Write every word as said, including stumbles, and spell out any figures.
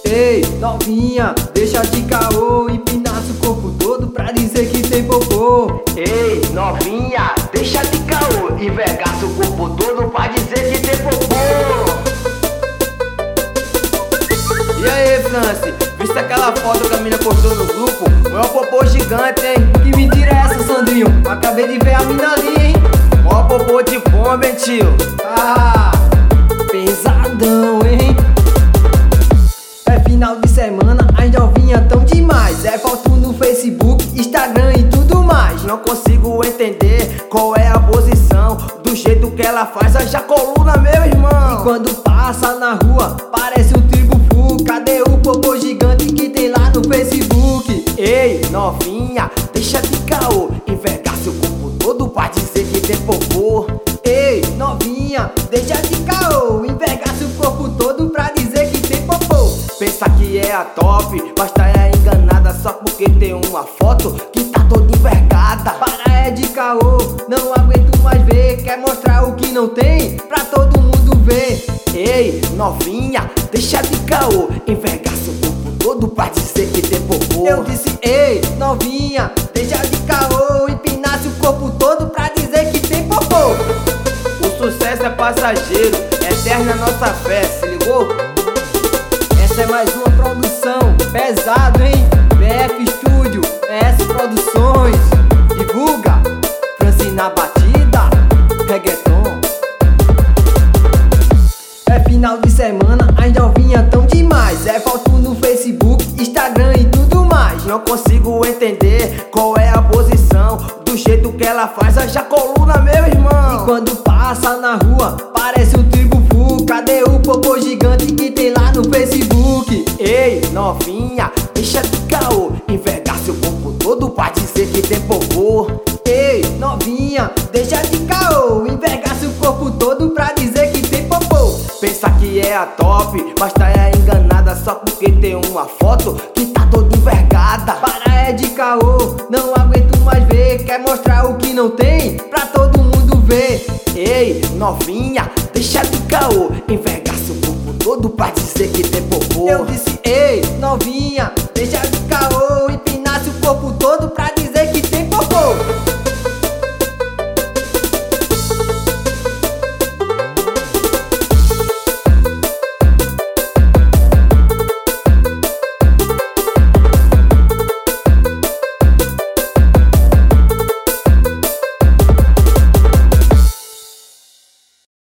Ei, novinha, deixa de caô, empinaça o corpo todo pra dizer que tem popô. Ei, novinha, deixa de caô, envergaça o corpo todo pra dizer que tem popô. E aí, Franci, viste aquela foto que a mina postou no grupo? Maior popô gigante, hein? Que mentira é essa, Sandrinho? Acabei de ver a mina ali, hein? Maior popô de fome, hein, tio? Ah, pesadão, hein? É final de semana, as novinhas tão demais. É foto no Facebook, Instagram e tudo mais. Não consigo entender qual é a posição, do jeito que ela faz, haja coluna, meu irmão. E quando passa na rua, parece um tribo full. Cadê o popô gigante que tem lá no Facebook? Ei, novinha, deixa de caô, envergaça o corpo todo pra dizer que tem popô. Ei, novinha, deixa de caô, envergaça o corpo todo pra dizer que tem popô. Pensa que é a top, mas tá é enganada só porque tem uma foto que tá toda envergada. Para é de caô, não aguento mais ver. Quer mostrar o que não tem pra todo mundo ver. Ei, novinha, deixa de caô, envergaça o corpo todo pra dizer que tem popô. Eu disse, ei, novinha, deixa de caô, empinasse o corpo todo pra dizer que tem popô. O sucesso é passageiro, eterna nossa fé, se ligou? Essa é mais uma produção, pesado, hein? B F Studio, S Produções, divulga, Franci na batida, reggaeton. É final de semana, as novinhas tão demais. É foto no Facebook, Instagram e tudo mais. Não consigo entender qual é a posição, do jeito que ela faz, haja coluna, meu irmão. E quando passa na rua, parece um tribo full. Cadê o popô gigante que tem lá no Facebook? Ei, novinha, deixa de caô, envergaça o corpo todo pra dizer que tem popô. Ei, novinha, deixa de caô, envergaça o corpo todo pra dizer que tem popô. Pensa que é a top, mas tá é enganada só porque tem uma foto que tá toda envergada. Para é de caô, não aguento mais ver. Quer mostrar o que não tem pra todo mundo ver. Ei, novinha, deixa de caô, envergaça o corpo todo pra dizer que tem popô. Eu disse, ei, novinha, deixa de caô, empinasse o corpo todo pra